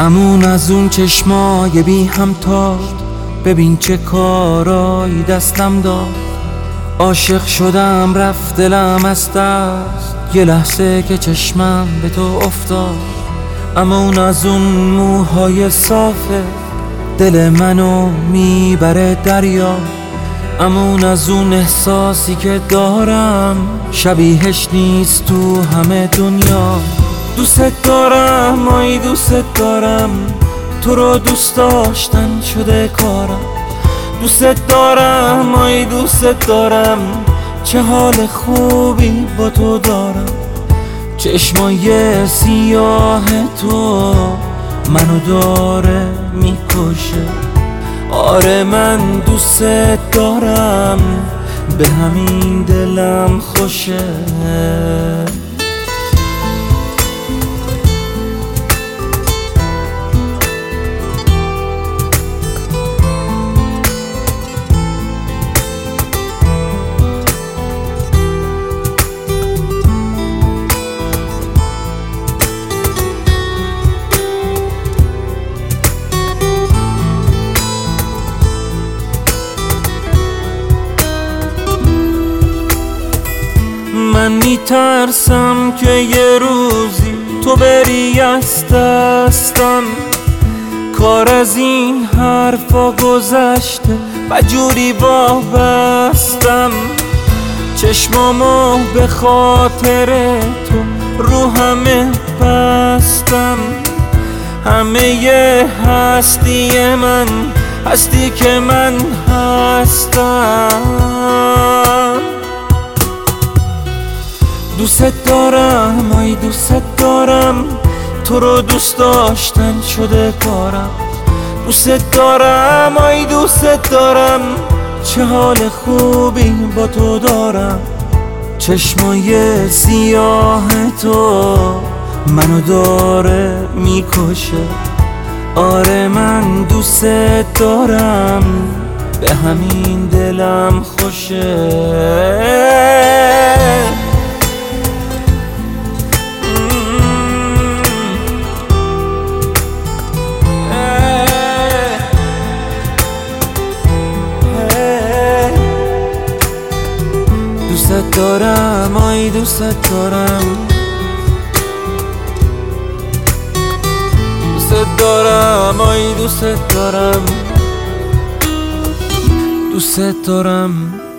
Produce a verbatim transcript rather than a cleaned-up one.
امون از اون چشمای بی همتا، ببین چه کارایی دستم داد. عاشق شدم رفت دلم از دست، یه لحظه که چشمم به تو افتاد. امون از اون موهای صافه، دل منو میبره دریا. امون از اون احساسی که دارم، شبیهش نیست تو همه دنیا. دوست دارم آی دوست دارم، تو رو دوست داشتن شده کارم. دوست دارم آی دوست دارم، چه حال خوبی با تو دارم. چشمای سیاه تو منو داره میکشه. آره من دوست دارم، به همین دلم خوشه. من میترسم که یه روزی تو بری از دستم. کار از این حرفا گذشته، بجوری وابستم. چشمامو به خاطر تو رو همه بستم. همه ی هستی من هستی که من هستم. دوست دارم آی دوست دارم، تو رو دوست داشتن شده کارم. دوست دارم آی دوست دارم، چه حال خوبی با تو دارم. چشمای سیاه تو منو داره میکشه. آره من دوست دارم، به همین دلم خوشه. دوست دارم آی دوست دارم، دوست دارم آی دوست دارم، دوست دارم.